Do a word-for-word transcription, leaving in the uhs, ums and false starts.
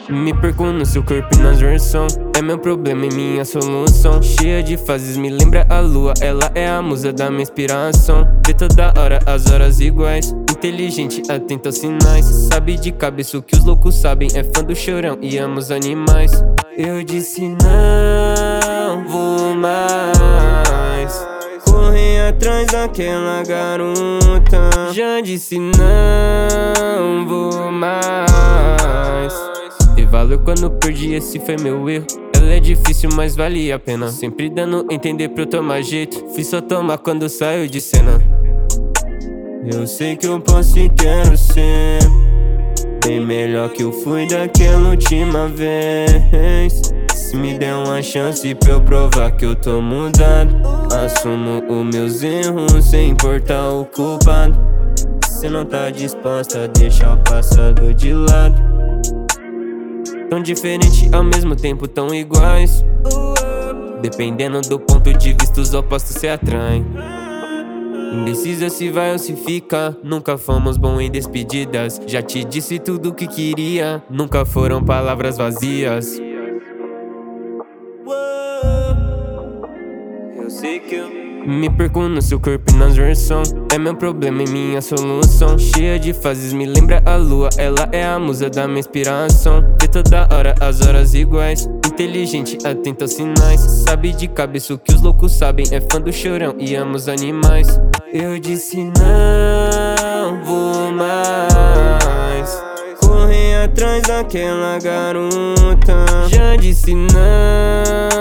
Me perco no seu corpo e nas versões. É meu problema e minha solução. Cheia de fases, me lembra a lua. Ela é a musa da minha inspiração. Vê toda hora as horas iguais. Inteligente, atenta aos sinais. Sabe de cabeça o que os loucos sabem. É fã do chorão e ama os animais. Eu disse não vou mais correr atrás daquela garota. Já disse não vou mais. E valeu quando perdi, esse foi meu erro. Ela é difícil, mas vale a pena. Sempre dando a entender pra eu tomar jeito. Fiz só tomar quando saio de cena. Eu sei que eu posso e quero ser bem melhor que eu fui daquela última vez. Se me der uma chance pra eu provar que eu tô mudado, assumo os meus erros sem importar o culpado. Cê não tá disposta a deixar o passado de lado. Tão diferente ao mesmo tempo tão iguais. Dependendo do ponto de vista os opostos se atraem. Indecisa se vai ou se fica. Nunca fomos bons em despedidas. Já te disse tudo o que queria. Nunca foram palavras vazias. Eu sei que eu me perco no seu corpo e nas versões. É meu problema e minha solução. Cheia de fases, me lembra a lua. Ela é a musa da minha inspiração. Vê toda hora as horas iguais. Inteligente, atenta aos sinais. Sabe de cabeça o que os loucos sabem. É fã do chorão e ama os animais. Eu disse não vou mais correr atrás daquela garota. Já disse não